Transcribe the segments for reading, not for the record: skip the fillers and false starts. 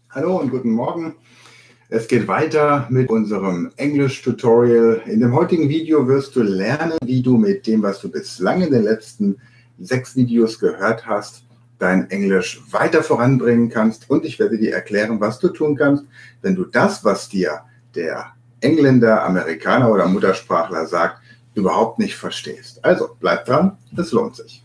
Hallo und guten Morgen. Es geht weiter mit unserem Englisch-Tutorial. In dem heutigen Video wirst du lernen, wie du mit dem, was du bislang in den letzten 6 Videos gehört hast, dein Englisch weiter voranbringen kannst. Und ich werde dir erklären, was du tun kannst, wenn du das, was dir der Engländer, Amerikaner oder Muttersprachler sagt, überhaupt nicht verstehst. Also bleib dran, es lohnt sich.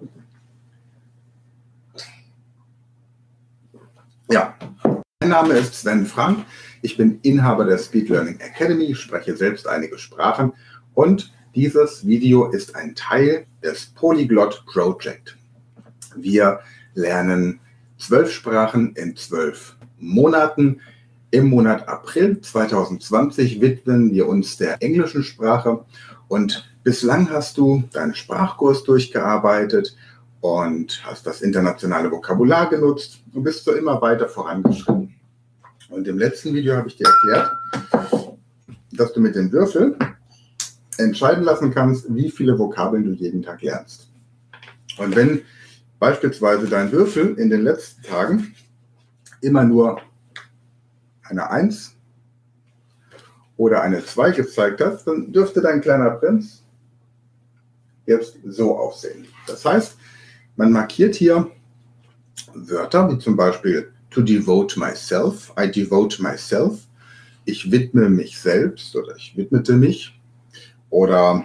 Ja. Mein Name ist Sven Frank, ich bin Inhaber der Speed Learning Academy, ich spreche selbst einige Sprachen und dieses Video ist ein Teil des Polyglot Project. Wir lernen 12 Sprachen in 12 Monaten. Im Monat April 2020 widmen wir uns der englischen Sprache und bislang hast du deinen Sprachkurs durchgearbeitet und hast das internationale Vokabular genutzt und bist so immer weiter vorangeschritten. Und im letzten Video habe ich dir erklärt, dass du mit dem Würfel entscheiden lassen kannst, wie viele Vokabeln du jeden Tag lernst. Und wenn beispielsweise dein Würfel in den letzten Tagen immer nur eine 1 oder eine 2 gezeigt hat, dann dürfte dein kleiner Prinz jetzt so aussehen. Das heißt, man markiert hier Wörter wie zum Beispiel to devote myself, I devote myself, ich widme mich selbst oder ich widmete mich oder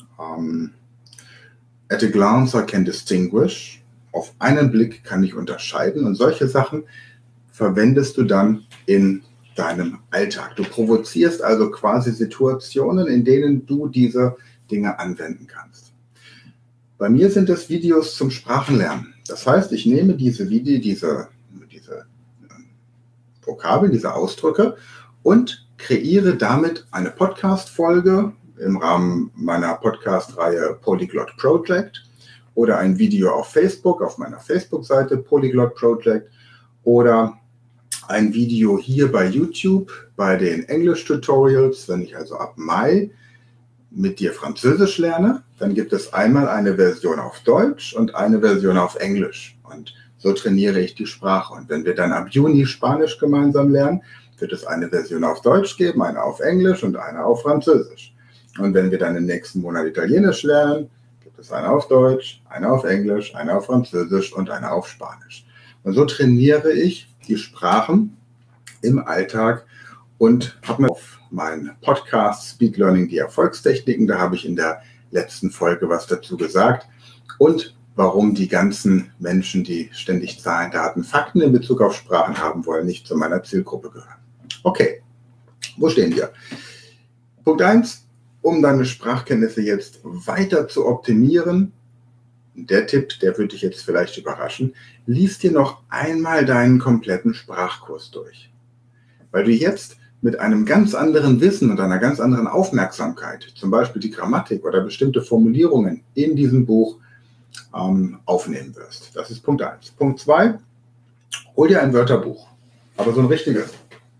at a glance I can distinguish, auf einen Blick kann ich unterscheiden und solche Sachen verwendest du dann in deinem Alltag. Du provozierst also quasi Situationen, in denen du diese Dinge anwenden kannst. Bei mir sind es Videos zum Sprachenlernen. Das heißt, ich nehme diese Vokabeln, diese Ausdrücke und kreiere damit eine Podcast-Folge im Rahmen meiner Podcast-Reihe Polyglot Project oder ein Video auf Facebook, auf meiner Facebook-Seite Polyglot Project oder ein Video hier bei YouTube bei den Englisch-Tutorials. Wenn ich also ab Mai mit dir Französisch lerne, dann gibt es einmal eine Version auf Deutsch und eine Version auf Englisch. Und so trainiere ich die Sprache. Und wenn wir dann ab Juni Spanisch gemeinsam lernen, wird es eine Version auf Deutsch geben, eine auf Englisch und eine auf Französisch. Und wenn wir dann im nächsten Monat Italienisch lernen, gibt es eine auf Deutsch, eine auf Englisch, eine auf Französisch und eine auf Spanisch. Und so trainiere ich die Sprachen im Alltag und habe mir auf meinen Podcast Speed Learning die Erfolgstechniken, da habe ich in der letzten Folge was dazu gesagt und warum die ganzen Menschen, die ständig Zahlen, Daten, Fakten in Bezug auf Sprachen haben wollen, nicht zu meiner Zielgruppe gehören. Okay, wo stehen wir? Punkt 1, um deine Sprachkenntnisse jetzt weiter zu optimieren, der Tipp, der würde dich jetzt vielleicht überraschen, lies dir noch einmal deinen kompletten Sprachkurs durch. Weil du jetzt mit einem ganz anderen Wissen und einer ganz anderen Aufmerksamkeit, zum Beispiel die Grammatik oder bestimmte Formulierungen in diesem Buch aufnehmen wirst. Das ist Punkt 1. Punkt 2, hol dir ein Wörterbuch, aber so ein richtiges.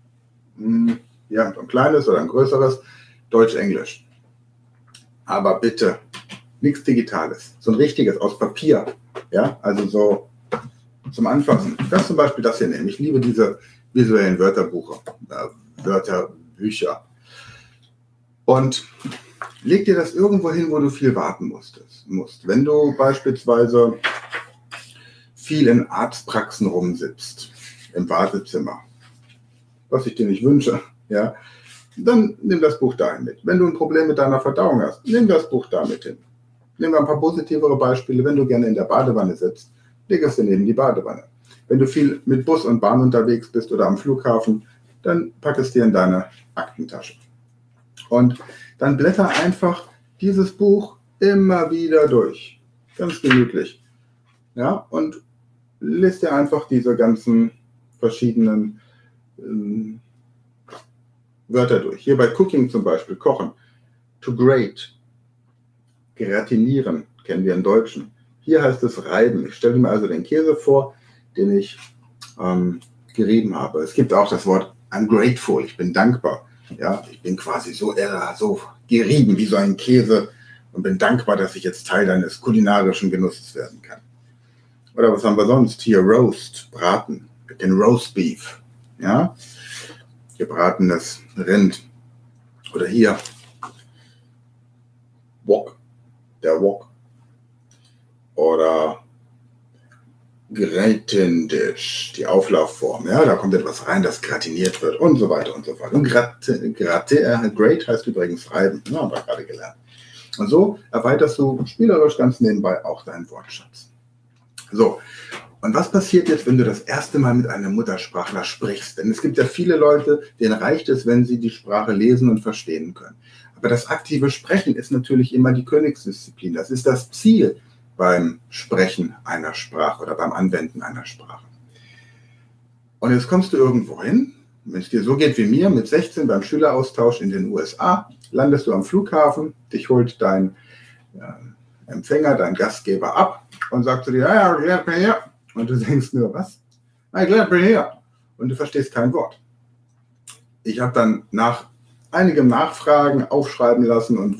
Ja, so ein kleines oder ein größeres, Deutsch-Englisch. Aber bitte, nichts Digitales, so ein richtiges aus Papier, ja, also so zum Anfassen. Du kannst zum Beispiel das hier nehmen. Ich liebe diese visuellen Wörterbücher. Und leg dir das irgendwo hin, wo du viel warten musst. Wenn du beispielsweise viel in Arztpraxen rumsitzt, im Wartezimmer, was ich dir nicht wünsche, ja, dann nimm das Buch dahin mit. Wenn du ein Problem mit deiner Verdauung hast, nimm das Buch damit hin. Nehmen wir ein paar positivere Beispiele. Wenn du gerne in der Badewanne sitzt, leg es dir neben die Badewanne. Wenn du viel mit Bus und Bahn unterwegs bist oder am Flughafen, dann pack es dir in deine Aktentasche. Und dann blätter einfach dieses Buch immer wieder durch. Ganz gemütlich. Ja, und lies dir einfach diese ganzen verschiedenen Wörter durch. Hier bei Cooking zum Beispiel, kochen. To grate. Gratinieren, kennen wir im Deutschen. Hier heißt es reiben. Ich stelle mir also den Käse vor, den ich gerieben habe. Es gibt auch das Wort I'm grateful, ich bin dankbar. Ja, ich bin quasi so gerieben wie so ein Käse und bin dankbar, dass ich jetzt Teil deines kulinarischen Genusses werden kann. Oder was haben wir sonst? Hier Roast, Braten, den Roast Beef. Ja? Gebratenes Rind. Oder hier Wok, der Wok. Oder Gratin-Dish, die Auflaufform. Ja, da kommt etwas rein, das gratiniert wird und so weiter und so fort. Und Grate heißt übrigens reiben. Ja, haben wir gerade gelernt. Und so erweiterst du spielerisch ganz nebenbei auch deinen Wortschatz. So, und was passiert jetzt, wenn du das erste Mal mit einem Muttersprachler sprichst? Denn es gibt ja viele Leute, denen reicht es, wenn sie die Sprache lesen und verstehen können. Aber das aktive Sprechen ist natürlich immer die Königsdisziplin. Das ist das Ziel beim Sprechen einer Sprache oder beim Anwenden einer Sprache. Und jetzt kommst du irgendwo hin, wenn es dir so geht wie mir, mit 16 beim Schüleraustausch in den USA, landest du am Flughafen, dich holt dein Empfänger, dein Gastgeber ab und sagt zu dir, ja, bleib mir hier. Und du denkst nur, was? Nein, bleib mir hier. Und du verstehst kein Wort. Ich habe dann nach einigem Nachfragen aufschreiben lassen und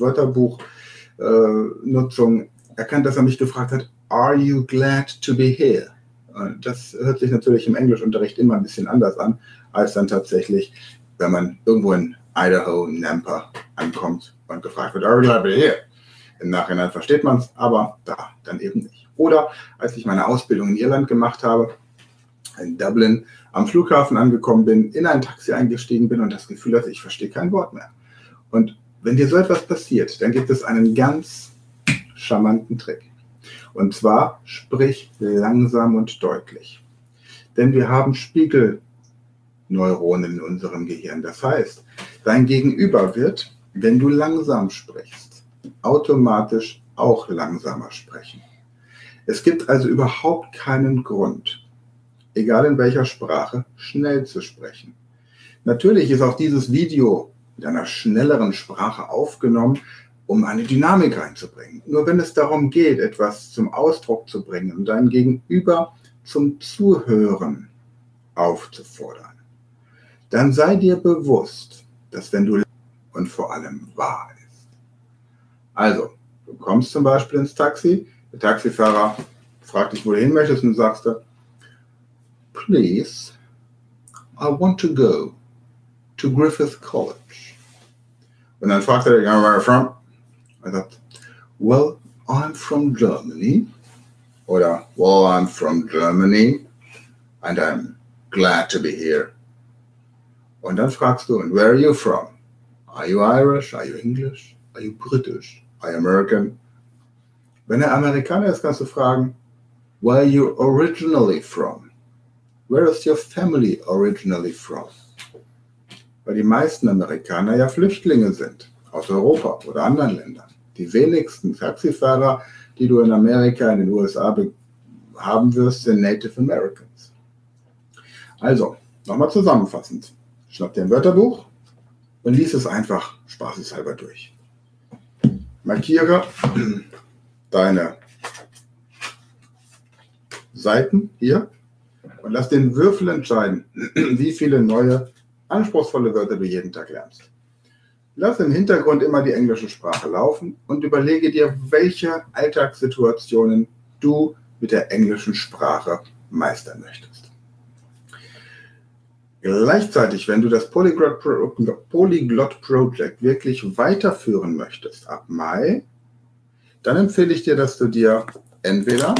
Wörterbuchnutzung erkannt, dass er mich gefragt hat, are you glad to be here? Und das hört sich natürlich im Englischunterricht immer ein bisschen anders an, als dann tatsächlich, wenn man irgendwo in Idaho, Nampa ankommt und gefragt wird, are you glad to be here? Im Nachhinein versteht man es, aber da dann eben nicht. Oder als ich meine Ausbildung in Irland gemacht habe, in Dublin am Flughafen angekommen bin, in ein Taxi eingestiegen bin und das Gefühl hatte, ich verstehe kein Wort mehr. Und wenn dir so etwas passiert, dann gibt es einen ganz charmanten Trick. Und zwar sprich langsam und deutlich. Denn wir haben Spiegelneuronen in unserem Gehirn. Das heißt, dein Gegenüber wird, wenn du langsam sprichst, automatisch auch langsamer sprechen. Es gibt also überhaupt keinen Grund, egal in welcher Sprache, schnell zu sprechen. Natürlich ist auch dieses Video mit einer schnelleren Sprache aufgenommen, um eine Dynamik reinzubringen. Nur wenn es darum geht, etwas zum Ausdruck zu bringen und dein Gegenüber zum Zuhören aufzufordern, dann sei dir bewusst, dass wenn du und vor allem wahr ist. Also, du kommst zum Beispiel ins Taxi, der Taxifahrer fragt dich, wo du hin möchtest, und du sagst, please, I want to go to Griffith College. Und dann fragt er, where are you from? I thought, well, I'm from Germany. Oder, well, I'm from Germany and I'm glad to be here. Und dann fragst du, and where are you from? Are you Irish? Are you English? Are you British? Are you American? Wenn er Amerikaner ist, kannst du fragen, where are you originally from? Where is your family originally from? Weil die meisten Amerikaner ja Flüchtlinge sind, aus Europa oder anderen Ländern. Die wenigsten Taxifahrer, die du in Amerika, in den USA haben wirst, sind Native Americans. Also, nochmal zusammenfassend. Schnapp dir ein Wörterbuch und lies es einfach spaßeshalber durch. Markiere deine Seiten hier und lass den Würfel entscheiden, wie viele neue, anspruchsvolle Wörter du jeden Tag lernst. Lass im Hintergrund immer die englische Sprache laufen und überlege dir, welche Alltagssituationen du mit der englischen Sprache meistern möchtest. Gleichzeitig, wenn du das Polyglot Project wirklich weiterführen möchtest ab Mai, dann empfehle ich dir, dass du dir entweder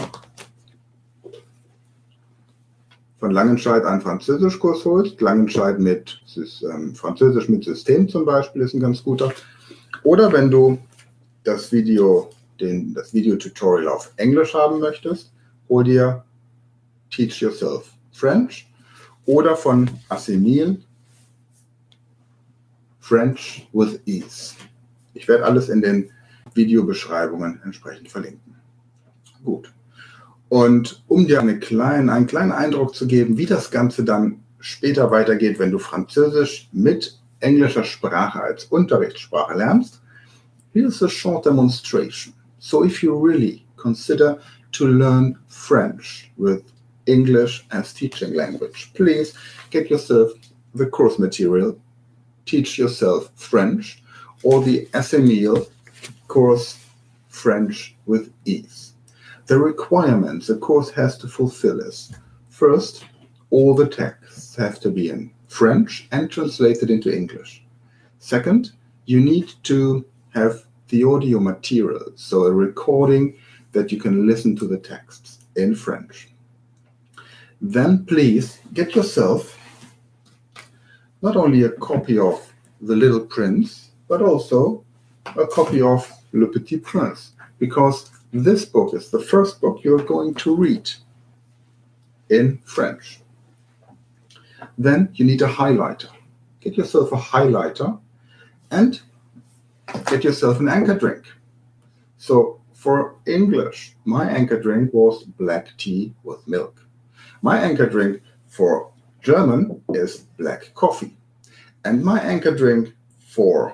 von Langenscheidt einen Französischkurs holst. Langenscheidt mit Französisch mit System zum Beispiel ist ein ganz guter. Oder wenn du das Video-Tutorial auf Englisch haben möchtest, hol dir Teach Yourself French oder von Assimil French with Ease. Ich werde alles in den Videobeschreibungen entsprechend verlinken. Gut. Und um dir einen kleinen Eindruck zu geben, wie das Ganze dann später weitergeht, wenn du Französisch mit englischer Sprache als Unterrichtssprache lernst, here's a short demonstration. So if you really consider to learn French with English as teaching language, please get yourself the course material, Teach Yourself French, or the Assimil course French with Ease. The requirements a course has to fulfill is, first, all the texts have to be in French and translated into English. Second, you need to have the audio material, so a recording that you can listen to the texts in French. Then please get yourself not only a copy of The Little Prince, but also a copy of Le Petit Prince, because this book is the first book you're going to read in French. Then you need a highlighter. Get yourself a highlighter and get yourself an anchor drink. So for English, my anchor drink was black tea with milk. My anchor drink for German is black coffee. And my anchor drink for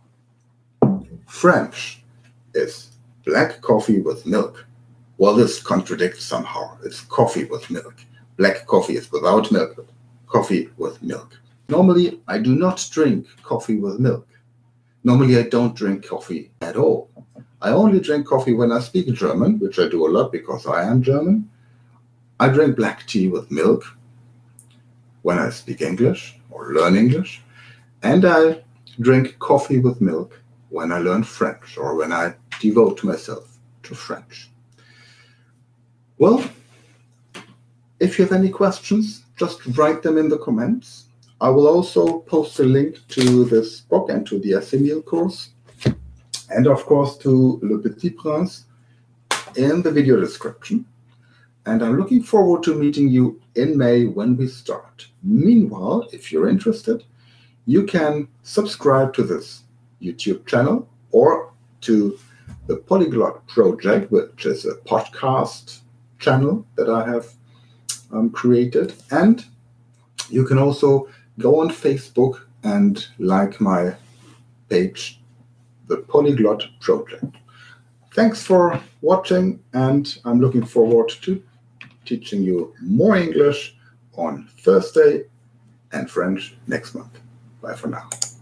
French is black coffee with milk. Well, this contradicts somehow. It's coffee with milk. Black coffee is without milk, but coffee with milk. Normally, I do not drink coffee with milk. Normally, I don't drink coffee at all. I only drink coffee when I speak German, which I do a lot because I am German. I drink black tea with milk when I speak English or learn English. And I drink coffee with milk when I learn French or when I devote myself to French. Well, if you have any questions, just write them in the comments. I will also post a link to this book and to the Assimil course, and of course to Le Petit Prince in the video description. And I'm looking forward to meeting you in May when we start. Meanwhile, if you're interested, you can subscribe to this YouTube channel or to the Polyglot Project, which is a podcast channel that I have created. And you can also go on Facebook and like my page, the Polyglot Project. Thanks for watching, and I'm looking forward to teaching you more English on Thursday and French next month. Bye for now.